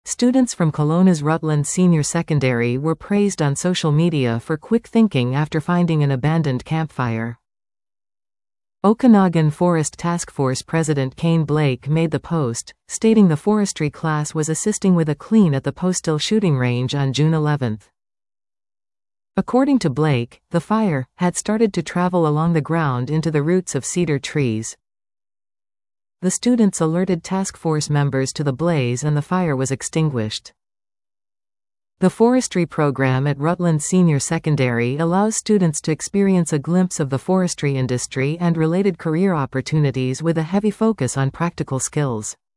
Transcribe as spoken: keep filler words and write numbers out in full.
Students from Kelowna's Rutland Senior Secondary were praised on social media for quick thinking after finding an abandoned campfire. Okanagan Forest Task Force President Kane Blake made the post, stating the forestry class was assisting with a clean at the Postal shooting range on June eleventh. According to Blake, the fire had started to travel along the ground into the roots of cedar trees. The students alerted task force members to the blaze and the fire was extinguished. The forestry program at Rutland Senior Secondary allows students to experience a glimpse of the forestry industry and related career opportunities with a heavy focus on practical skills.